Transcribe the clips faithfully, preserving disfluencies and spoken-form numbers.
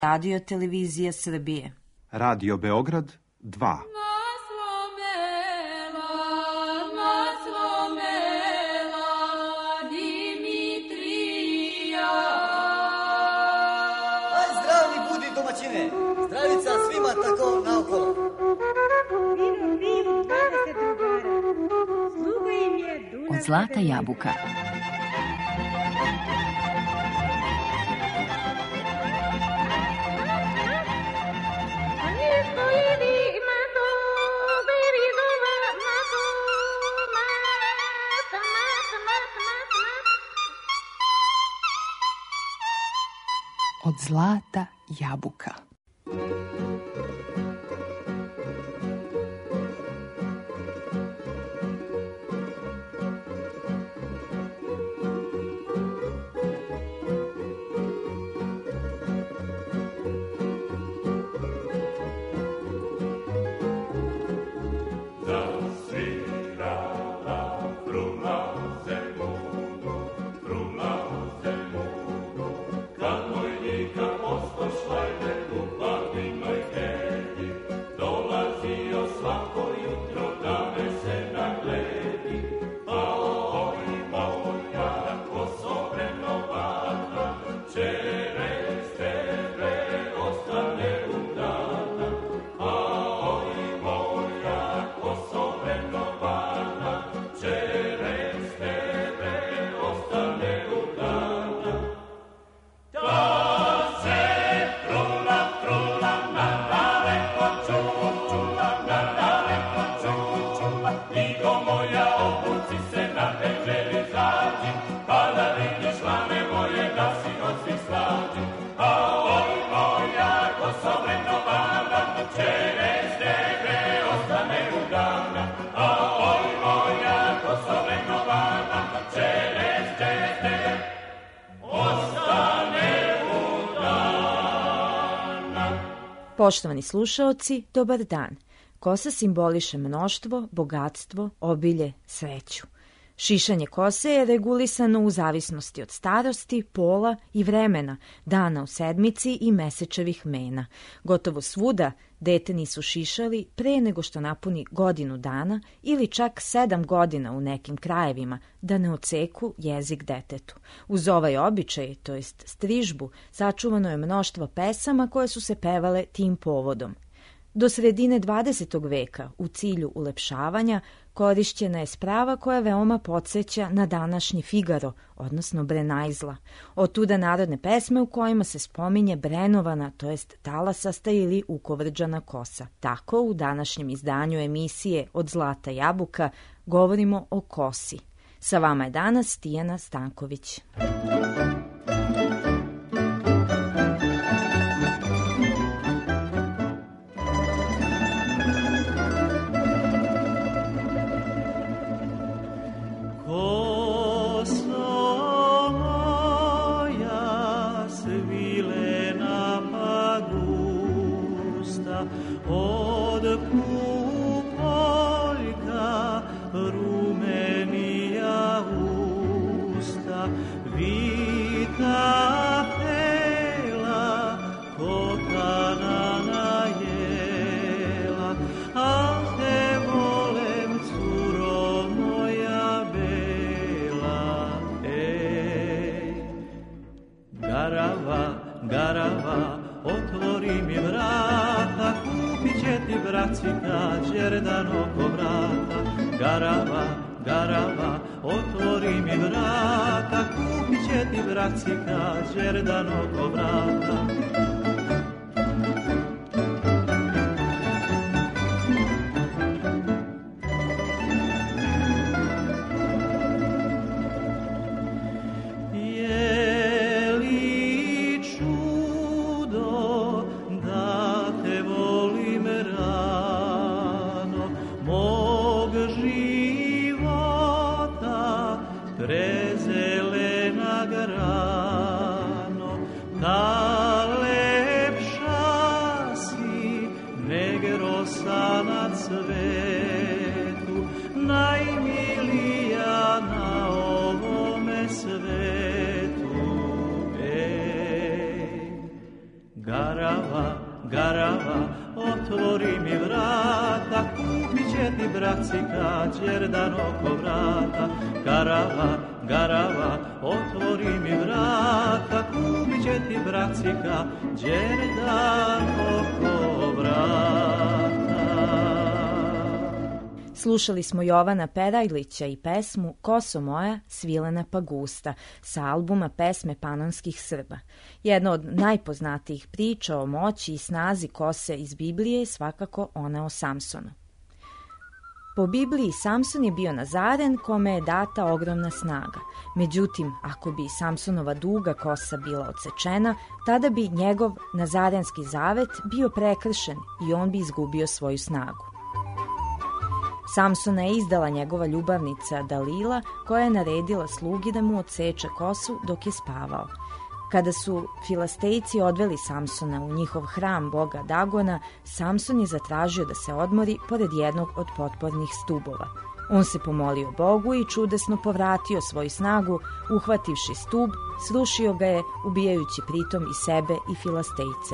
Radio televizija Srbije. Radio Beograd dva. Aj, zdravni budi domaćine, zdravica svima tako naokolo. Vino, vino, dvadeset drugara. Sluga im je Dunav. Od zlata jabuka. Od zlata jabuka. Poštovani slušaoci, dobar dan. Kosa simboliše mnoštvo, bogatstvo, obilje, sreću. Šišanje kose je regulisano u zavisnosti od starosti, pola i vremena, dana u sedmici i mesečevih mena. Gotovo svuda dete nisu šišali pre nego što napuni godinu dana ili čak sedam godina u nekim krajevima, da ne odseku jezik detetu. Uz ovaj običaj, to jest strižbu, sačuvano je mnoštvo pesama koje su se pevale tim povodom. Do sredine dvadesetog veka, u cilju ulepšavanja, korišćena je sprava koja veoma podsjeća na današnji Figaro, odnosno Brenajzla. Otuda narodne pesme u kojima se spominje brenovana, to jest talasasta ili ukovrđana kosa. Tako, u današnjem izdanju emisije Od zlata jabuka govorimo o kosi. Sa vama je danas Tijana Stanković. Garava, garava, otvori mi vrata, kupit će ti bracika, đerdan oko vrata. Prezelena grano, tale garava, garava, otvori mi vrata, kupit će ti bracika, đerdan oko vrata. Garava, garava, otvori mi vrata, kupit će ti bracika, đerdan oko vrata. Slušali smo Jovana Perajlića i pesmu Koso moja, svilena pa gusta sa albuma Pesme panonskih Srba. Jedna od najpoznatijih priča o moći i snazi kose iz Biblije je svakako ona o Samsonu. Po Bibliji Samson je bio nazaren kome je data ogromna snaga. Međutim, ako bi Samsonova duga kosa bila odsečena, tada bi njegov nazarenski zavet bio prekršen i on bi izgubio svoju snagu. Samsona je izdala njegova ljubavnica Dalila, koja je naredila slugi da mu odseče kosu dok je spavao. Kada su Filastejci odveli Samsona u njihov hram boga Dagona, Samson je zatražio da se odmori pored jednog od potpornih stubova. On se pomolio Bogu i čudesno povratio svoju snagu, uhvativši stub, srušio ga je, ubijajući pritom i sebe i Filastejce.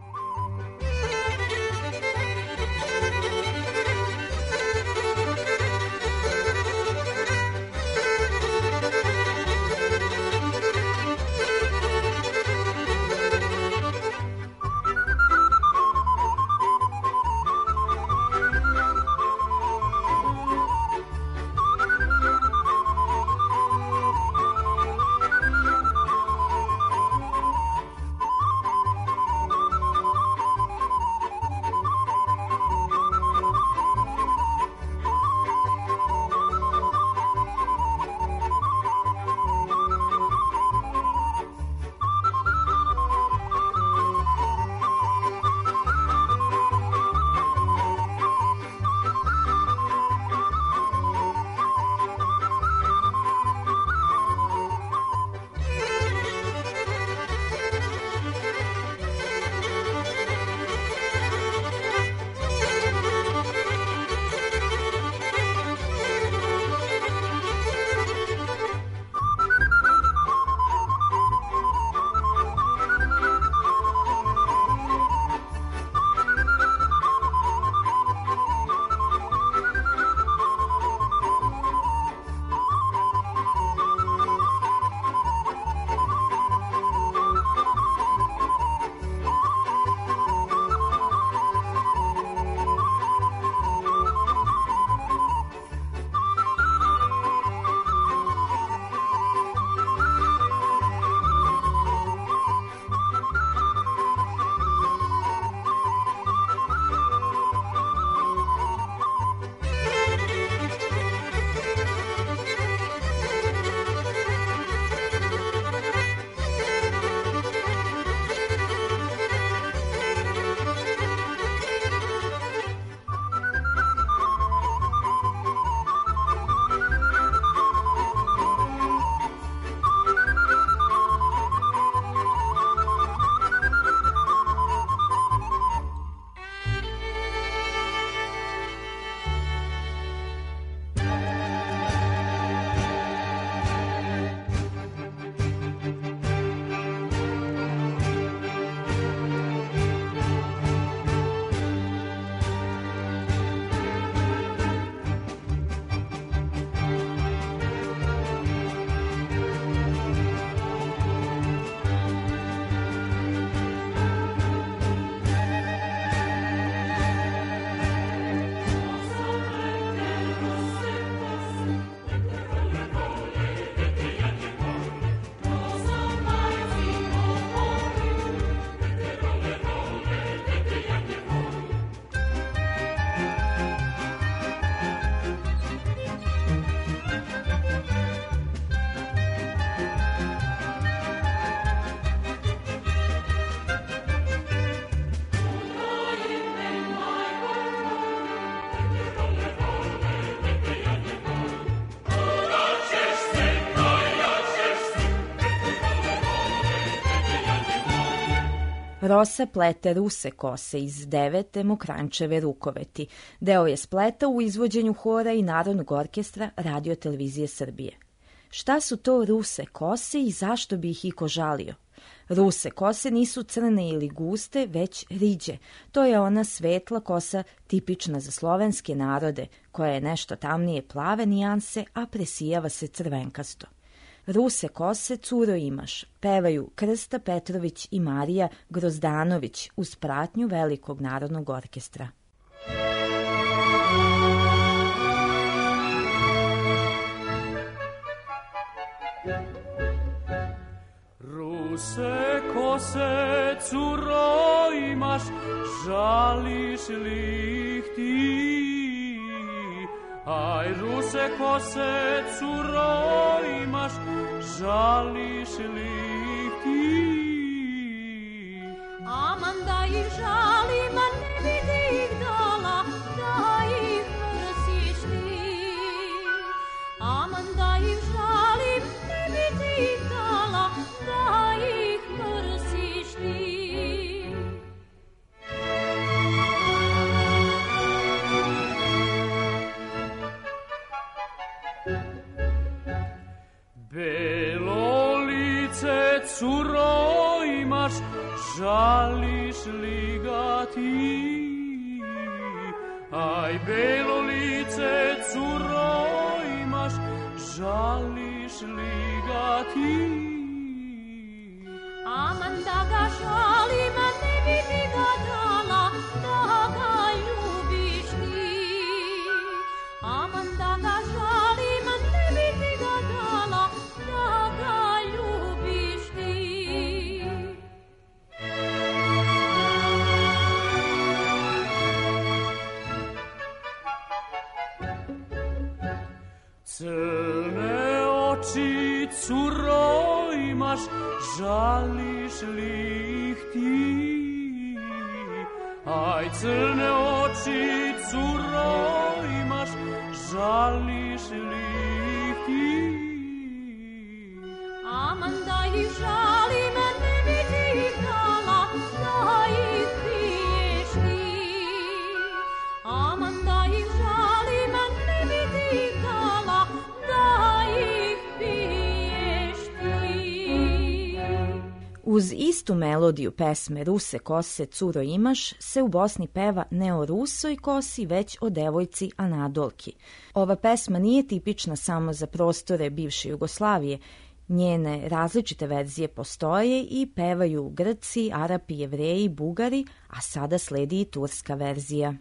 Rosa plete ruse kose iz devete Mokranjčeve rukoveti. Deo je spleta u izvođenju hora i Narodnog orkestra Radio televizije Srbije. Šta su to ruse kose i zašto bi ih iko žalio? Ruse kose nisu crne ili guste, već riđe. To je ona svetla kosa tipična za slovenske narode, koja je nešto tamnije plave nijanse, a presijava se crvenkasto. Ruse kose, curo imaš, pevaju Krsta Petrović i Marija Grozdanović uz pratnju Velikog narodnog orkestra. Ruse kose, curo imaš, žališ li ih ti? Aj, ruse kose, curo imaš, žališ li ih ti? Aman da ih žalim, a ne vidi ih dala, da ih mrsiš ti. Aman da ih žalim, ne vidi ih dala, da ih mrsiš ti. Belo lice, curo imaš, žališ li ga ti? Aj, belo lice, curo imaš, žališ li ga ti? Aman da ga žalim, a ne vidi ga dala, da ga ljubiš ti. Aman da ga žalim, a ne vidi ga dala, da ga ljubiš ti. Crne oči, curo imaš, žališ li ih ti? Aj, crne oči, curo imaš, žališ li ih ti? Aman da ih žalim, a ne vidi ih dala, da ih piješ ti. Aman da ih žalim, a ne vidi ih dala, da ih piješ ti. Uz istu melodiju pesme Ruse kose, curo imaš se u Bosni peva ne o rusoj kosi, već o devojci Anadolki. Ova pesma nije tipična samo za prostore bivše Jugoslavije. Njene različite verzije postoje i pevaju Grci, Arapi, Jevreji, Bugari, a sada sledi i turska verzija.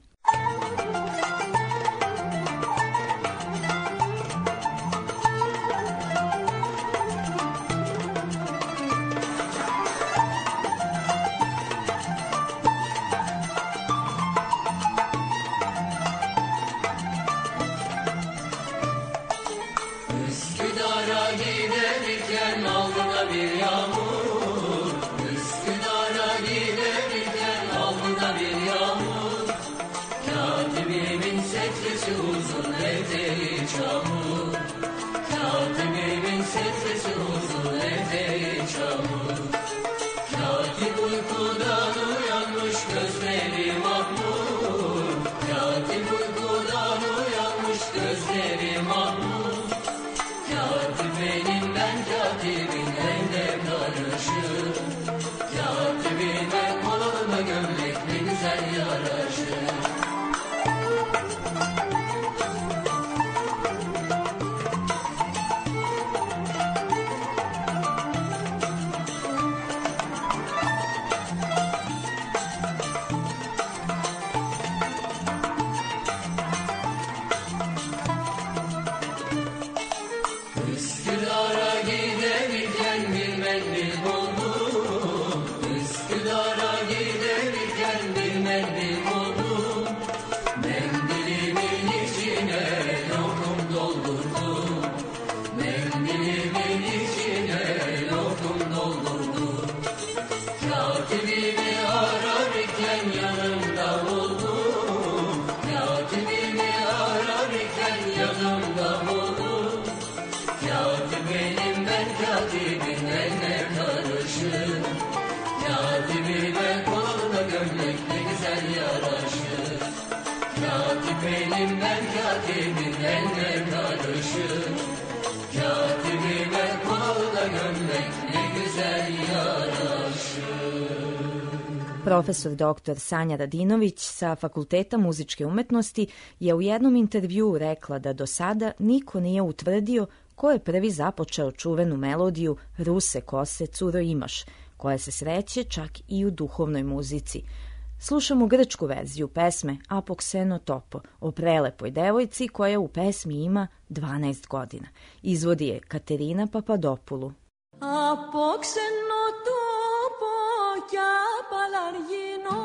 Profesor doktor Sanja Radinović sa Fakulteta muzičke umetnosti je u jednom intervjuu rekla da do sada niko nije utvrdio ko je prvi započeo čuvenu melodiju Ruse kose, curo imaš, koja se sreće čak i u duhovnoj muzici. Slušamo grčku verziju pesme Apokseno topo o prelepoj devojci koja u pesmi ima dvanaest godina. Izvodi je Katerina Papadopoulou. Απόξενο τόπο κι απαλαργίνο,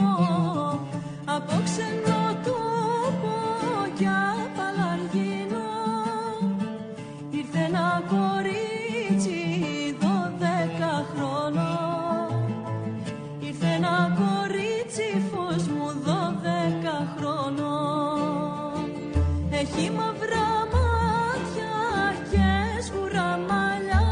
απόξενο τόπο κι απαλαργίνο, ήρθε ένα κορίτσι δώδεκα χρονών, ήρθε ένα κορίτσι φως μου δώδεκα χρονών, έχει μαυρά μάτια και σγουρά μαλλιά,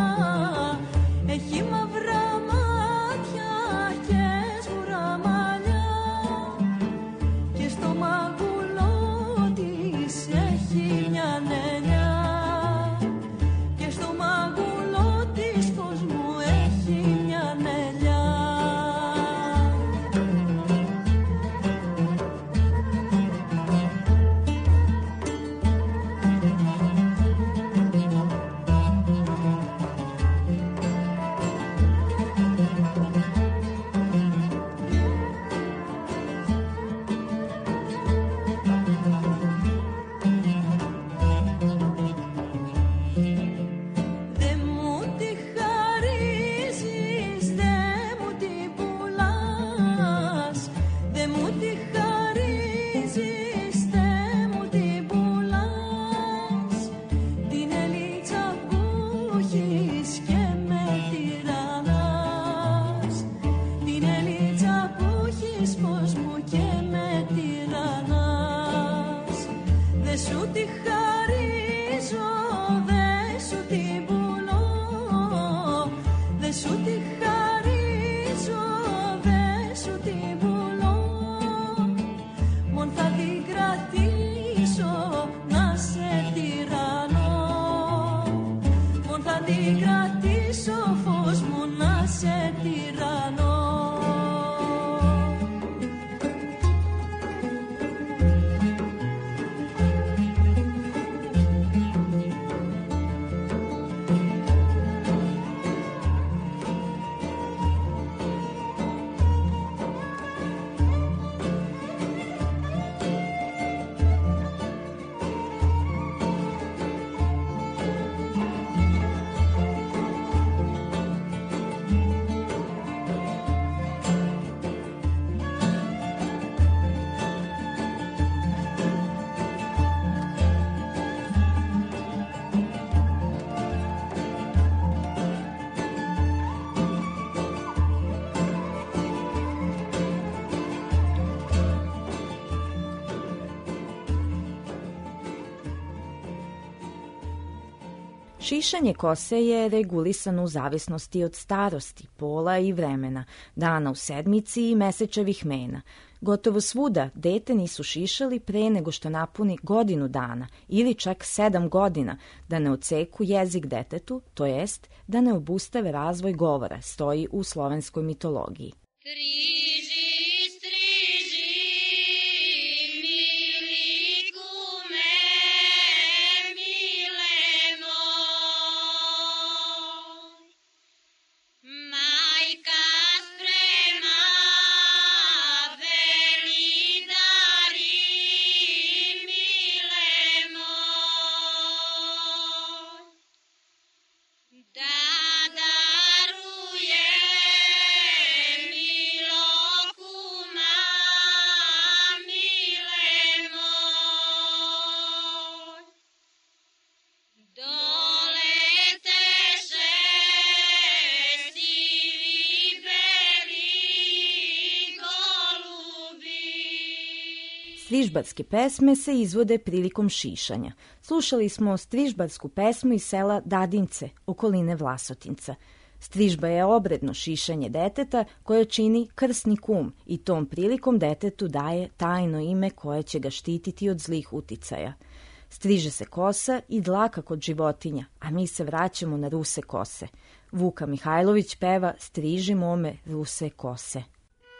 έχει μαυρά μάτια και σγουρά μαλλιά και στο μαγουλό της έχει μια νελιά και στο μαγουλό της πως μου έχει μια νελιά. Šišanje kose je regulisano u zavisnosti od starosti, pola i vremena, dana u sedmici i mesečevih mena. Gotovo svuda dete nisu šišali pre nego što napuni godinu dana ili čak sedam godina, da ne odseku jezik detetu, to jest da ne obustave razvoj govora, stoji u slovenskoj mitologiji. Strižbarske pesme se izvode prilikom šišanja. Slušali smo strižbarsku pesmu iz sela Dadince, okoline Vlasotinca. Strižba je obredno šišanje deteta koje čini krsni kum i tom prilikom detetu daje tajno ime koje će ga štititi od zlih uticaja. Striže se kosa i dlaka kod životinja, a mi se vraćamo na ruse kose. Vuka Mihajlović peva Striži mome ruse kose.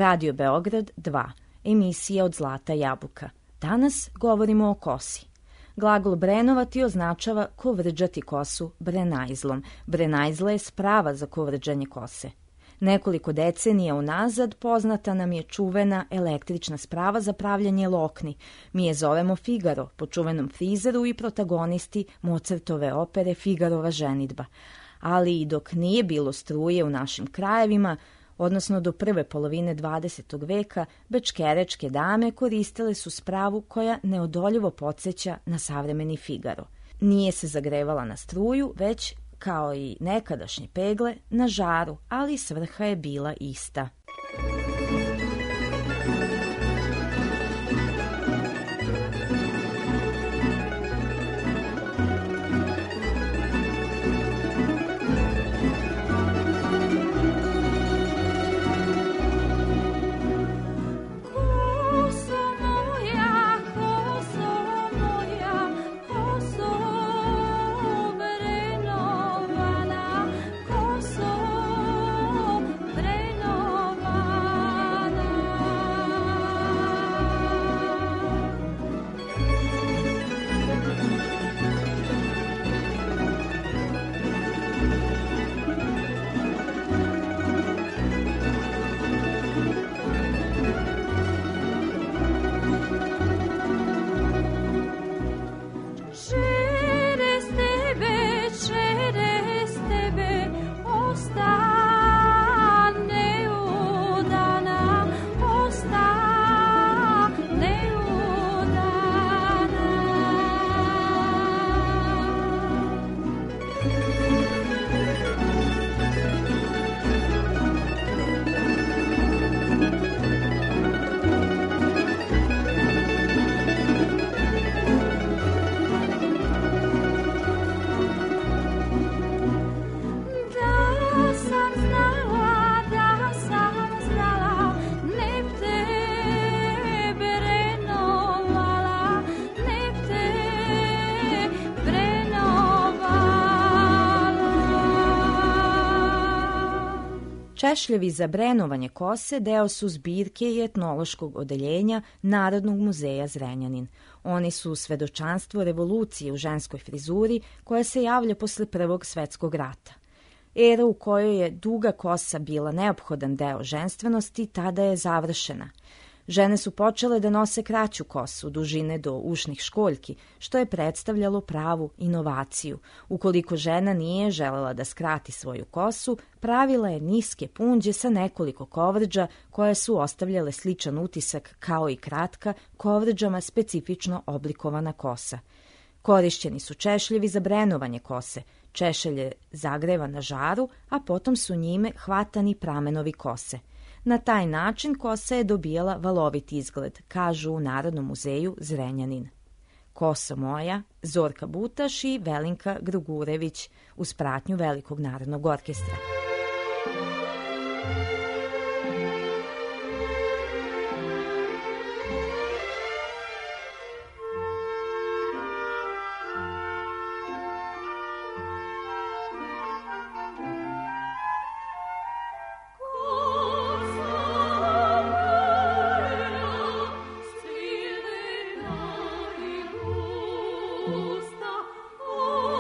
Radio Beograd dva, emisija Od zlata jabuka. Danas govorimo o kosi. Glagol brenovati označava kovrđati kosu brenajzlom. Brenajzla je sprava za kovrđanje kose. Nekoliko decenija unazad poznata nam je čuvena električna sprava za pravljanje lokni. Mi je zovemo Figaro, po čuvenom frizeru i protagonisti Mozartove opere Figarova ženidba. Ali i dok nije bilo struje u našim krajevima, odnosno do prve polovine dvadesetog veka, bečkerečke dame koristile su spravu koja neodoljivo podsjeća na savremeni Figaro. Nije se zagrevala na struju, već, kao i nekadašnje pegle, na žaru, ali svrha je bila ista. Češljevi za brenovanje kose deo su zbirke i etnološkog odeljenja Narodnog muzeja Zrenjanin. Oni su svedočanstvo revolucije u ženskoj frizuri koja se javlja posle Prvog svetskog rata. Era u kojoj je duga kosa bila neophodan deo ženstvenosti tada je završena. Žene su počele da nose kraću kosu, dužine do ušnih školjki, što je predstavljalo pravu inovaciju. Ukoliko žena nije želela da skrati svoju kosu, pravila je niske punđe sa nekoliko kovrđa koje su ostavljale sličan utisak kao i kratka, kovrđama specifično oblikovana kosa. Korišćeni su češljevi za brenovanje kose. Češelj je zagreva na žaru, a potom su njime hvatani pramenovi kose. Na taj način kosa je dobijala valovit izgled, kažu u Narodnom muzeju Zrenjanin. Koso moja, Zorka Butaš i Velinka Grugurević uz pratnju Velikog narodnog orkestra.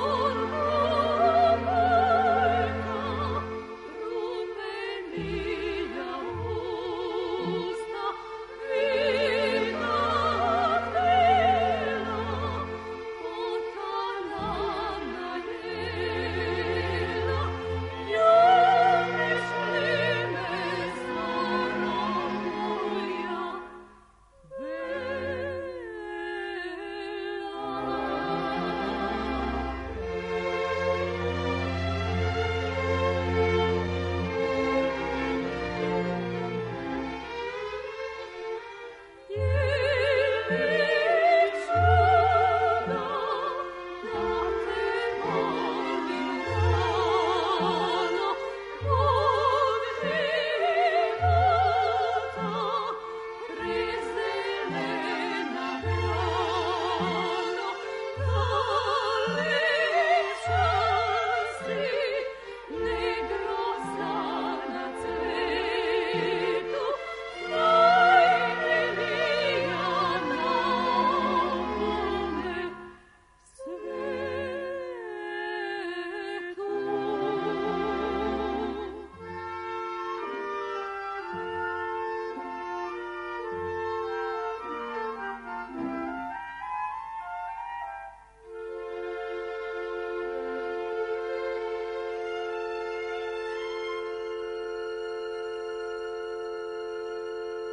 Me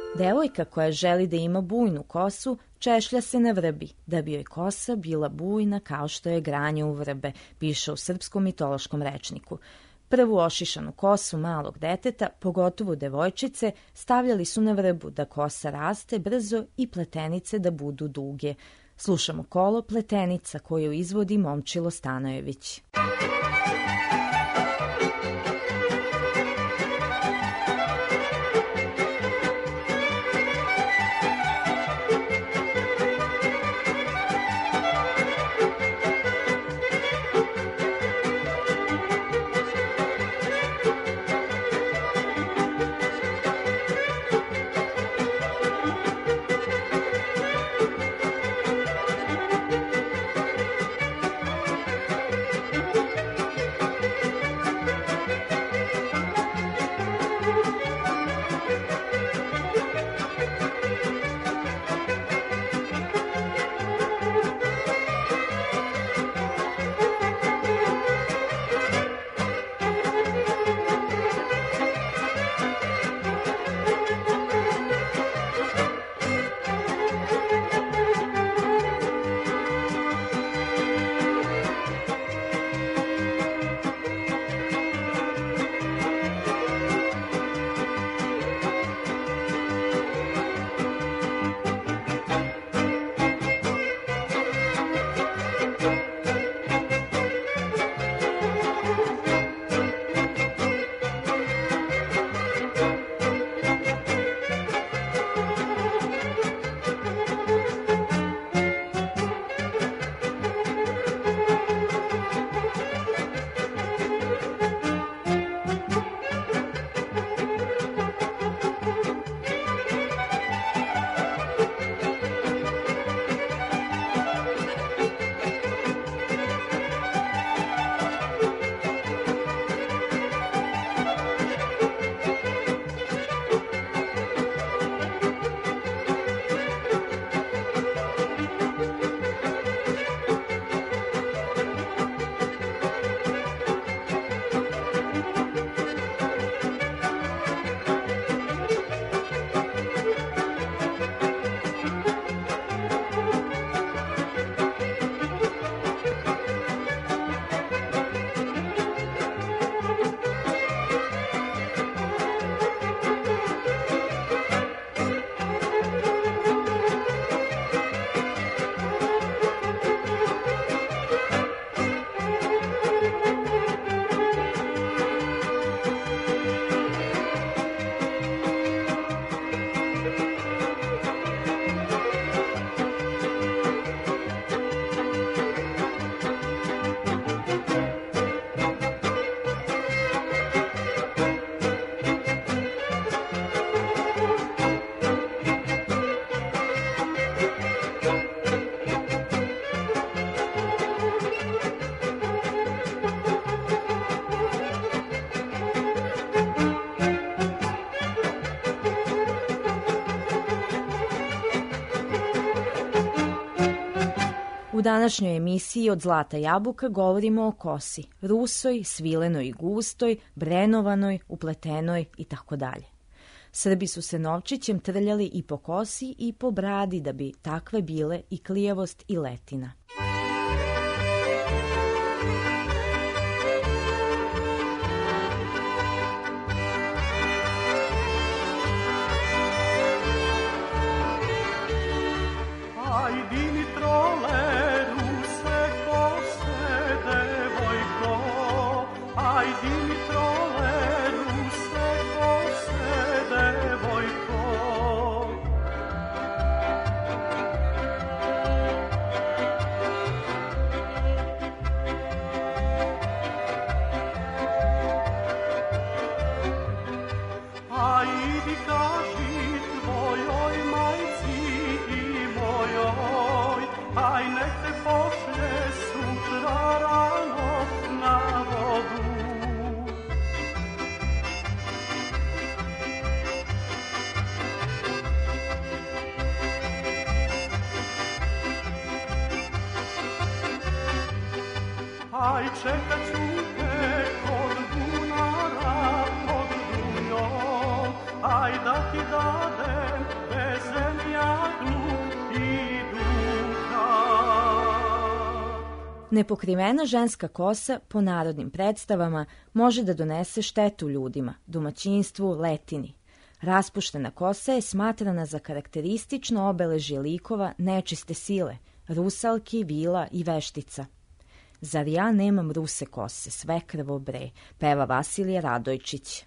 Devojka koja želi da ima bujnu kosu, češlja se na vrbi, da bi joj kosa bila bujna kao što je granje u vrbe, piše u srpskom mitološkom rečniku. Prvu ošišanu kosu malog deteta, pogotovo devojčice, stavljali su na vrbu da kosa raste brzo i pletenice da budu duge. Slušamo kolo Pletenica koju izvodi Momčilo Stanojević. U današnjoj emisiji Od zlata jabuka govorimo o kosi, rusoj, svilenoj i gustoj, brenovanoj, upletenoj i tako dalje. Srbi su se novčićem trljali i po kosi i po bradi da bi takve bile i klijavost i letina. Aj, čekat ću te kod bunara, pod dunjom, aj da ti dadem Nepokrivena ženska kosa po narodnim predstavama može da donese štetu ljudima, domaćinstvu, letini. Raspuštena kosa je smatrana za karakteristično obeležje likova nečiste sile, rusalki, vila i veštica. Zar ja nemam ruse kose, sve krvo bre, peva Vasilije Radojčić.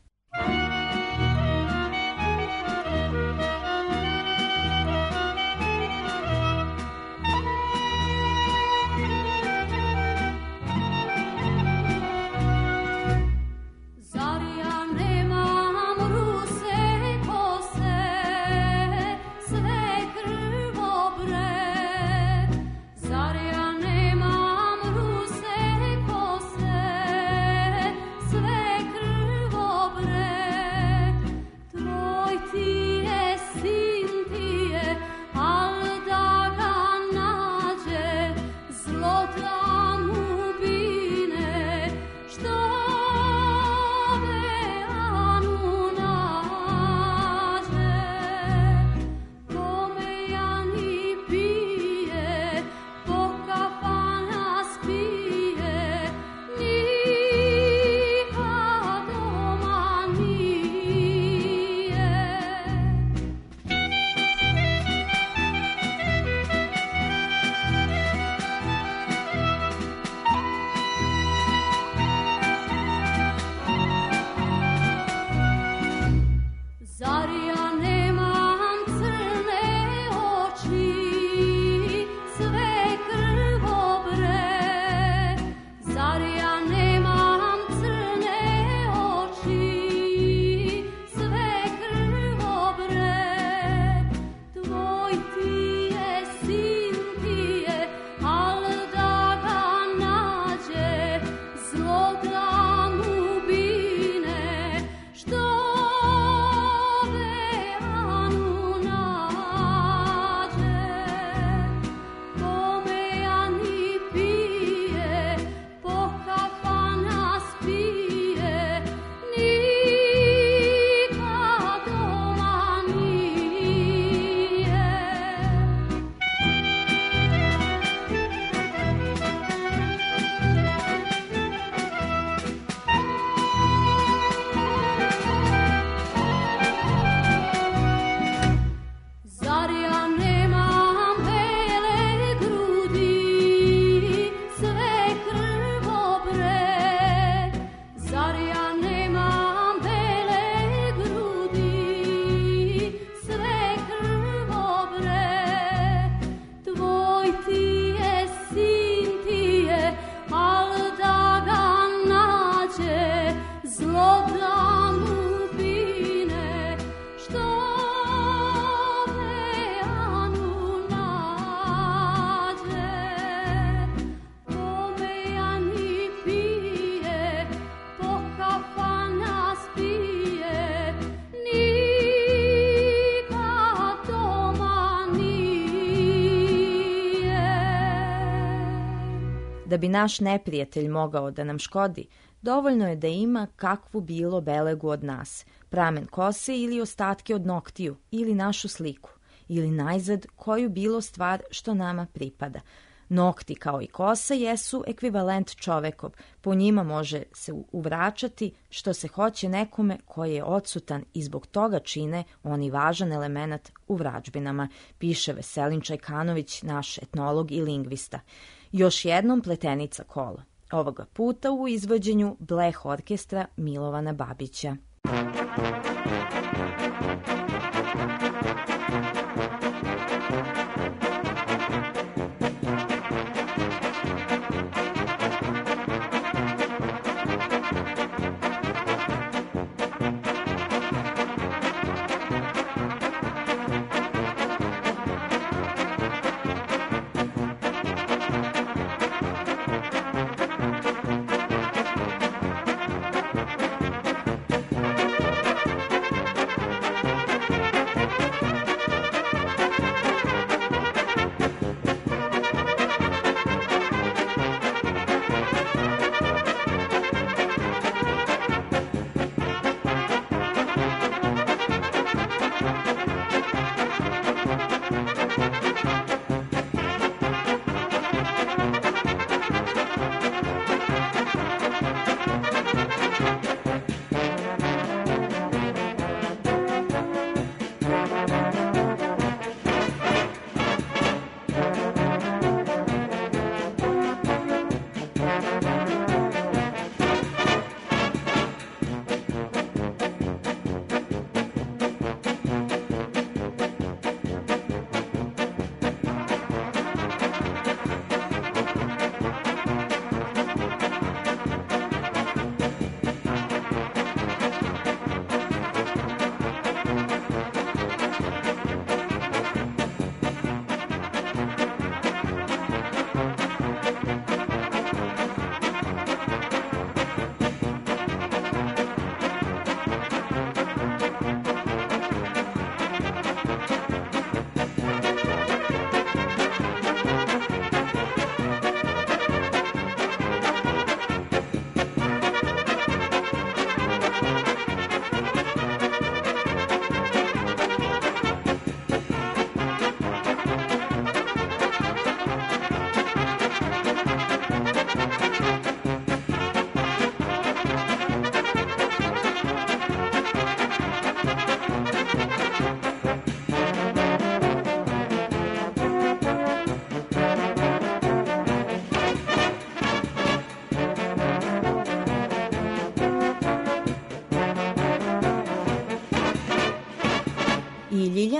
Da bi naš neprijatelj mogao da nam škodi, dovoljno je da ima kakvu bilo belegu od nas, pramen kose ili ostatke od noktiju, ili našu sliku, ili najzad koju bilo stvar što nama pripada. Nokti kao i kosa jesu ekvivalent čovekov, po njima može se uvračati što se hoće nekome koji je odsutan i zbog toga čine oni važan element u vračbinama, piše Veselin Čajkanović, naš etnolog i lingvista. Još jednom pletenica kola, ovoga puta u izvođenju Bleh orkestra Milovana Babića.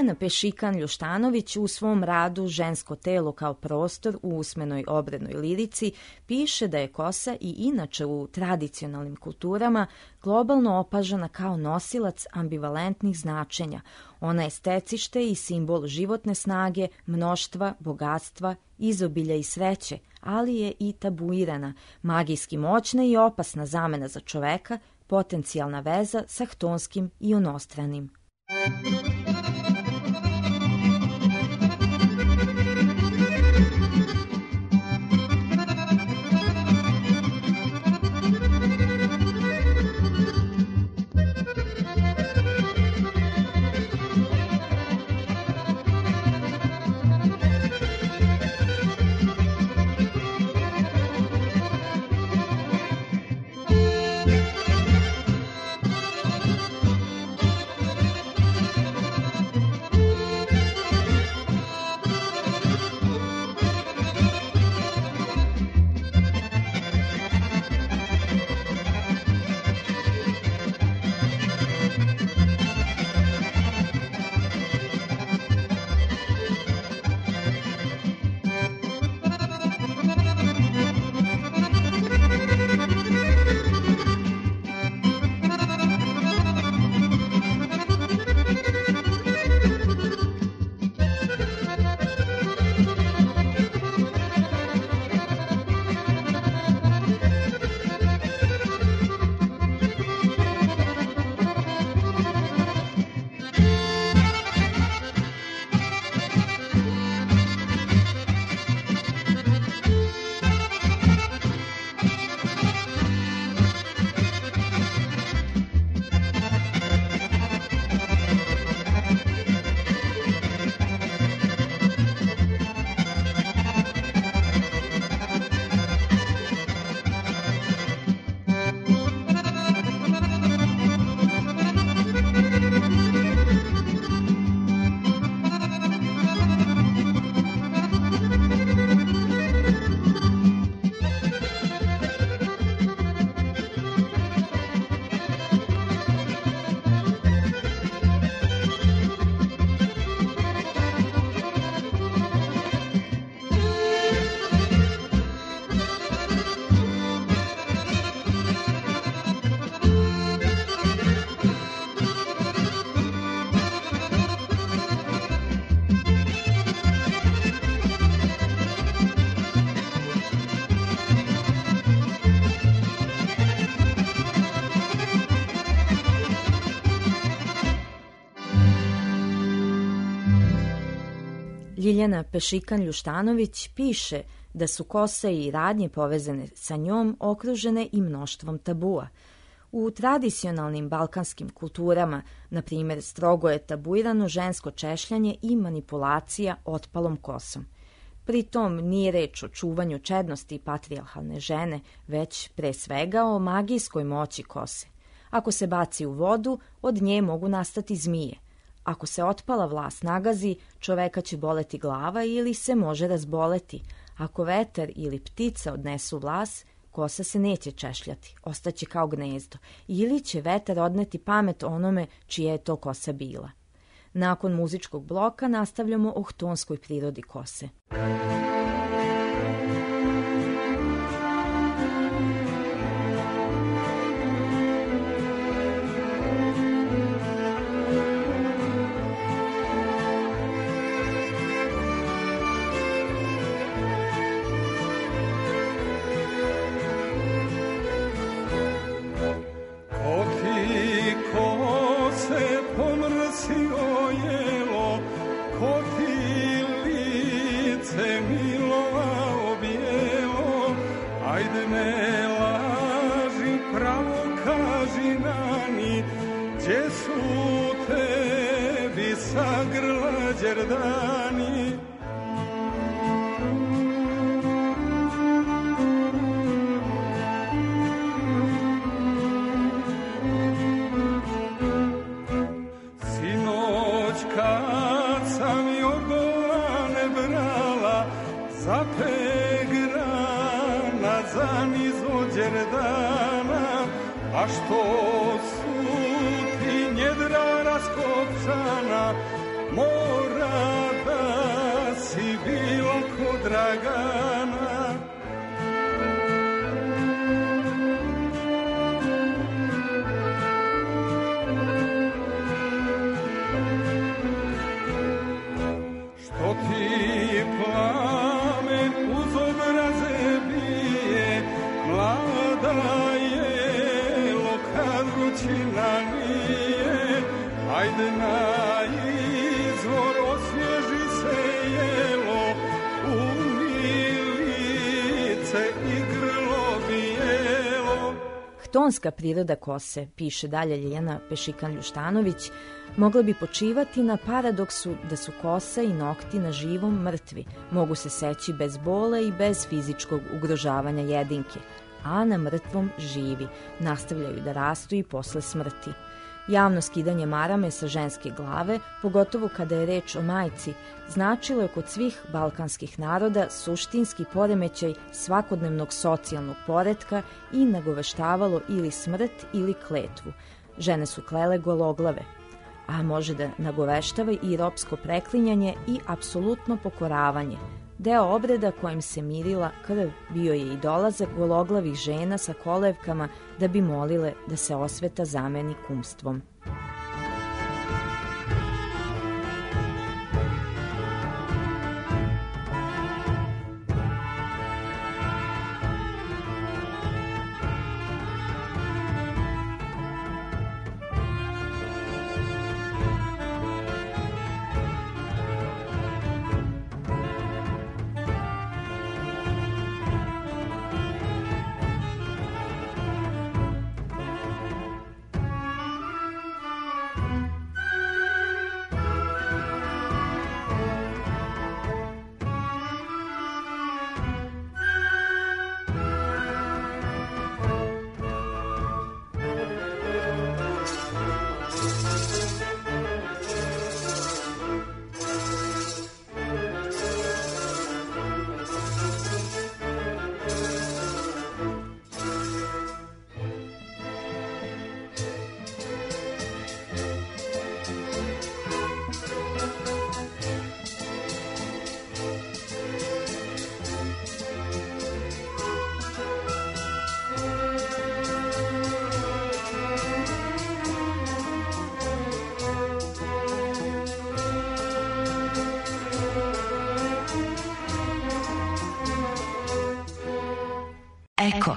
Ljiljana Pešikan-Ljuštanović u svom radu Žensko telo kao prostor u usmenoj obrednoj lirici piše da je kosa i inače u tradicionalnim kulturama globalno opažana kao nosilac ambivalentnih značenja. Ona je stecište i simbol životne snage, mnoštva, bogatstva, izobilja i sreće, ali je i tabuirana, magijski moćna i opasna zamena za čoveka, potencijalna veza sa htonskim i onostranim. Ljiljana Pešikan-Ljuštanović piše da su kose i radnje povezane sa njom okružene i mnoštvom tabua. U tradicionalnim balkanskim kulturama, na primjer, strogo je tabuirano žensko češljanje i manipulacija otpalom kosom. Pritom nije reč o čuvanju čednosti patrijarhalne žene, već pre svega o magijskoj moći kose. Ako se baci u vodu, od nje mogu nastati zmije. Ako se otpala vlas nagazi, čoveka će boleti glava ili se može razboleti. Ako vetar ili ptica odnesu vlas, kosa se neće češljati, ostaće kao gnezdo, ili će vetar odneti pamet onome čija je to kosa bila. Nakon muzičkog bloka nastavljamo o htonskoj prirodi kose. A što su ti njedra raskopcana, mora da si bila ko Dragana. Što ti plamen uz obraze bije, mlada je lokal vrućina nije, ajde na izvor osvježi se jelo, umilice i grlo bijelo. Htonska priroda kose, piše dalje Ljiljana Pešikan-Ljuštanović, mogla bi počivati na paradoksu da su kosa i nokti na živom mrtvi, mogu se seći bez bole i bez fizičkog ugrožavanja jedinke, a na mrtvom živi, nastavljaju da rastu i posle smrti. Javno skidanje marame sa ženske glave, pogotovo kada je reč o majci, značilo je kod svih balkanskih naroda suštinski poremećaj svakodnevnog socijalnog poretka i nagoveštavalo ili smrt ili kletvu. Žene su klele gologlave, a može da nagoveštava i ropsko preklinjanje i apsolutno pokoravanje. Deo obreda kojim se mirila krv bio je i dolazak gologlavih žena sa kolevkama da bi molile da se osveta zameni kumstvom. Eko.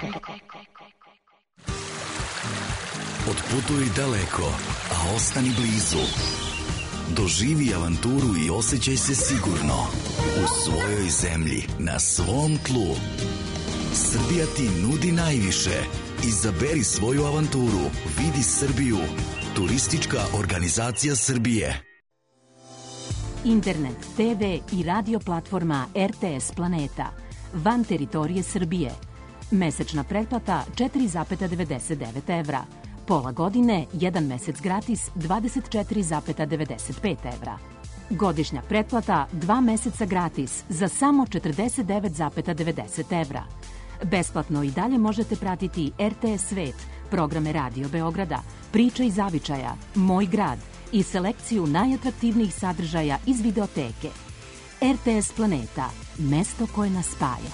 Otputuj daleko, a ostani blizu. Doživi avanturu i osjećaj se sigurno u svojoj zemlji, na svom tlu. Srbija ti nudi najviše. Izaberi svoju avanturu. Vidi Srbiju. Turistička organizacija Srbije. Internet, te ve i radio platforma er te es Planeta. Van teritorije Srbije. Mesečna pretplata četiri zarez devedeset devet evra. Pola godine, jedan mesec gratis, dvadeset četiri zarez devedeset pet evra. Godišnja pretplata, dva meseca gratis, za samo četrdeset devet zarez devedeset evra. Besplatno i dalje možete pratiti er te es Svet, programe Radio Beograda, Priče i zavičaja, Moj grad i selekciju najatraktivnijih sadržaja iz videoteke. er te es Planeta, mesto koje nas spaja.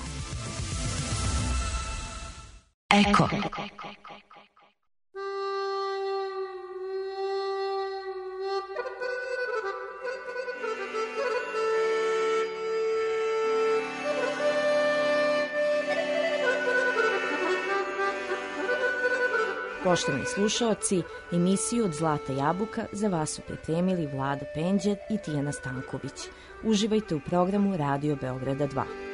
Eko. Poštovani slušaoci, emisiju Od zlata jabuka za vas su pripremili Vlada Penđer i Tijana Stanković. Uživajte u programu Radio Beograda dva.